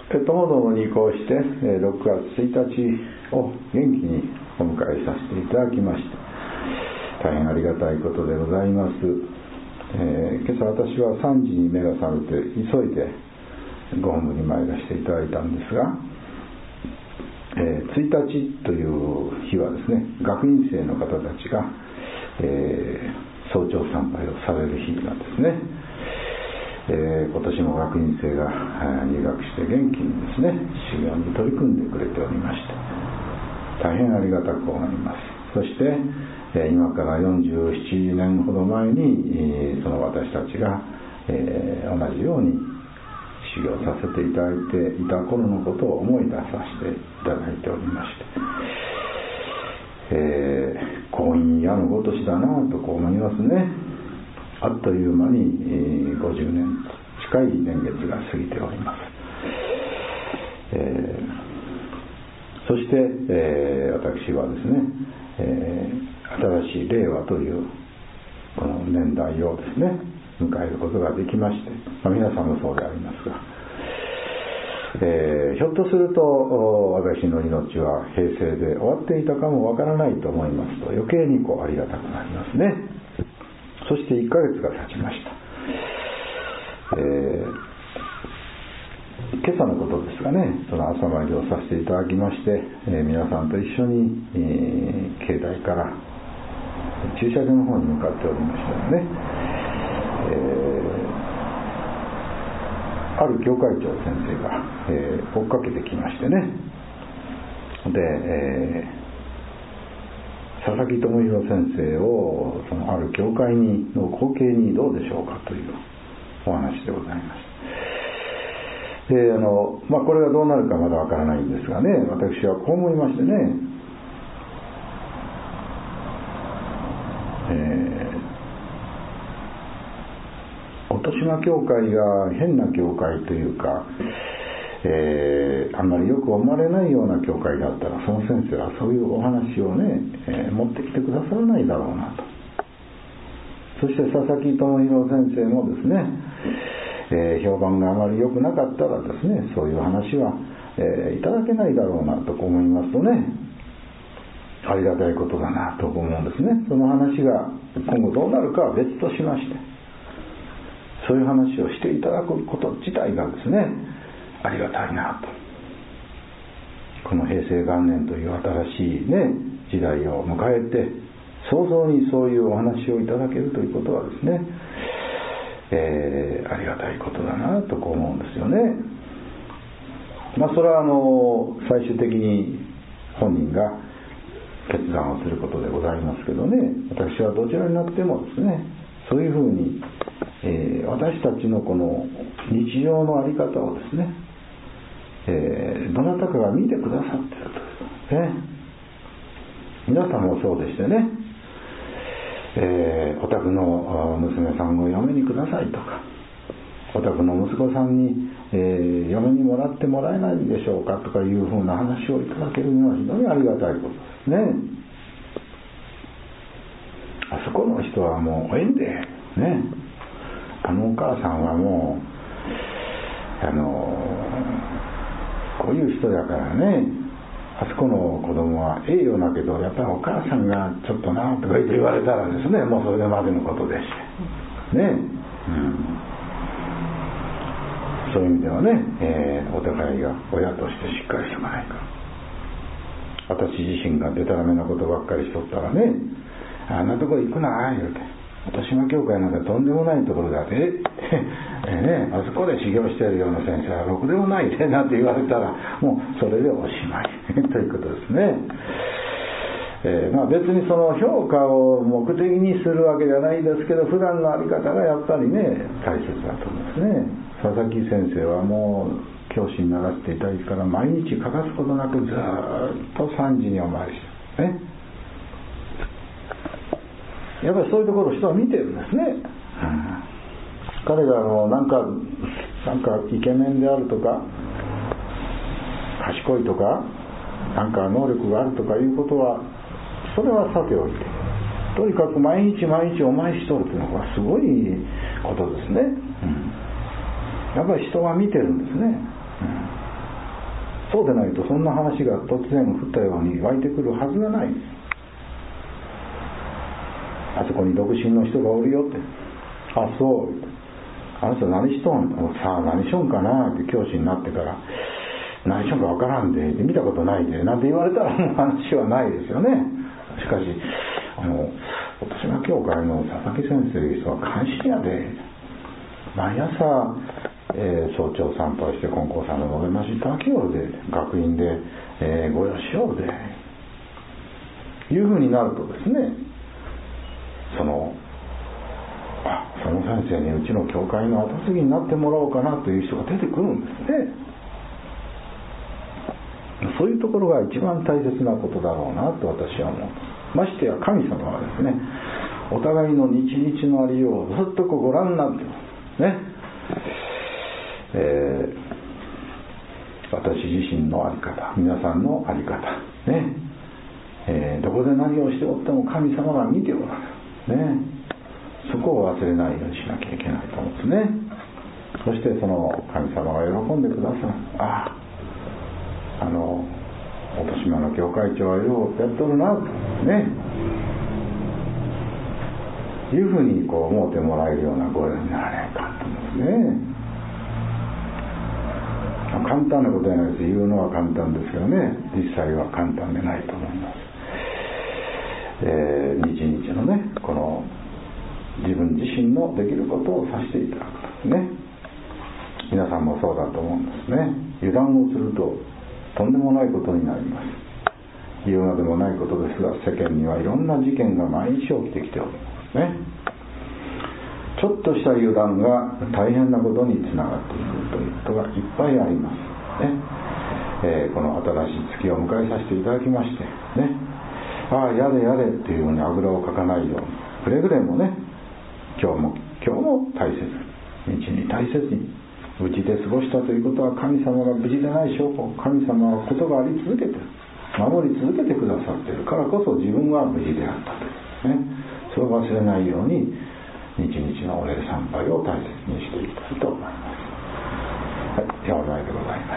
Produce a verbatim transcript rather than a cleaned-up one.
ともどもにこうしてろくがつついたちを元気にお迎えさせていただきました。大変ありがたいことでございます。えー、今朝私はさんじに目が覚めて急いでご本部に参らせていただいたんですが、えー、ついたちという日はですね、学院生の方たちが、えー、早朝参拝をされる日なんですね。えー、今年も学院生が入学して元気にですね修行に取り組んでくれておりまして、大変ありがたく思います。そして、えー、今からよんじゅうななねんほど前に、えー、その私たちが、えー、同じように修行させていただいていた頃のことを思い出させていただいておりまして、えー、婚姻矢のごとしだなとこう思いますね。あっという間にごじゅうねん近い年月が過ぎております。えー、そして、えー、私はですね、えー、新しい令和というこの年代をですね迎えることができまして、まあ、皆さんもそうでありますが、えー、ひょっとすると私の命は平成で終わっていたかもわからないと思いますと余計にこうありがたくなりますね。そしていっかげつが経ちました。えー、今朝のことですがね、その朝参りをさせていただきまして、えー、皆さんと一緒に、えー、境内から駐車場の方に向かっておりましたので、ね、えー、ある教会長先生が、えー、追っかけてきましてね、で、えー佐々木智弘先生をそのある教会にの後継にどうでしょうかというお話でございます。であの、まあ、これがどうなるかまだわからないんですがね、私はこう思いましてね、えー、音島教会が変な教会というか、えー、あんまりよく思われないような教会だったらその先生はそういうお話をね、えー、持ってきてくださらないだろうなと。そして佐々木智弘先生もですね、えー、評判があまり良くなかったらですねそういう話は、えー、いただけないだろうなと思いますとね、ありがたいことだなと思うんですね。その話が今後どうなるかは別としまして、そういう話をしていただくこと自体がですねありがたいなと。この平成元年という新しいね時代を迎えて早々にそういうお話をいただけるということはですね、えー、ありがたいことだなとこう思うんですよね。まあそれはあの最終的に本人が決断をすることでございますけどね、私はどちらになってもですねそういうふうに、えー、私たちのこの日常の在り方をですね、えー、どなたかが見てくださっているというね、皆さんもそうでしてね、えー、お宅の娘さんを嫁にくださいとか、お宅の息子さんに、えー、嫁にもらってもらえないでしょうかとかいうふうな話をいただけるのは非常にありがたいことですね。あそこの人はもうええんでね、あのお母さんはもうあのこういう人だからね、あそこの子供はええようだけどやっぱりお母さんがちょっとなとか言って言われたらですね、もうそれでまでのことでしてね、うん、そういう意味ではね、えー、お互いが親としてしっかりしてもらえるか。私自身がデタラメなことばっかりしとったらね、あんなとこ行くな言うて、音島教会なんかとんでもないところだって、えね、あそこで修行しているような先生はろくでもないでなんて言われたらもうそれでおしまいということですね。えーまあ、別にその評価を目的にするわけじゃないですけど、普段の在り方がやっぱりね大切だと思うんですね。佐々木先生はもう教師にならせていただいてから毎日欠かすことなくずっとさんじにお参りしてね、やっぱりそういうところを人は見てるんですね、うん、彼があのなんかなんかイケメンであるとか賢いとかなんか能力があるとかいうことはそれはさておいて、とにかく毎日毎日お参りしとるというのがすごいことですね、うん、やっぱり人は見てるんですね、うん、 そうでないとそんな話が突然降ったように湧いてくるはずがない。あそこに独身の人がおるよって、あ、そう、あの人何しとん、さあ何しょんかなって教師になってから何しょんかわからんで、見たことないでなんて言われたらもう話はないですよね。しかしあの豊島教会の佐々木先生いう人は監視やで、毎朝、えー、早朝参拝して金光さんの述べましたきようで、学院で、えー、ご用しようでいうふうになるとですね、そのあその先生にうちの教会の後継ぎになってもらおうかなという人が出てくるんですね。そういうところが一番大切なことだろうなと私は思う。ましてや神様はですね、お互いの日々のありようをずっとこうご覧になってますね。えー、私自身のあり方、皆さんのあり方ね、えー、どこで何をしておっても神様が見ておられるね。そこを忘れないようにしなきゃいけないと思うんですね。そしてその神様が喜んでくださる。ああ、あの元島の教会長はようやっとるなとね、いうふうにこう思ってもらえるようなご縁にならないかと思うんですね。簡単なことじゃないです。言うのは簡単ですけどね、実際は簡単でないと思います。えー、日々のね、この自分自身のできることをさせていただくとね、皆さんもそうだと思うんですね。油断をするととんでもないことになります。言うまでもないことですが、世間にはいろんな事件が毎日起きてきておりますね。ちょっとした油断が大変なことにつながっていくということがいっぱいありますね。えー、この新しい月を迎えさせていただきましてね、ああやれやれっていうようにあぐらをかかないように、くれぐれもね、今日も今日も大切に、日に大切に無事で過ごしたということは、神様が無事でない証拠、神様はことがあり続けて守り続けてくださっているからこそ自分は無事であったというね、それを忘れないように日々のお礼参拝を大切にしていきたいと思います。はい、山添でございました。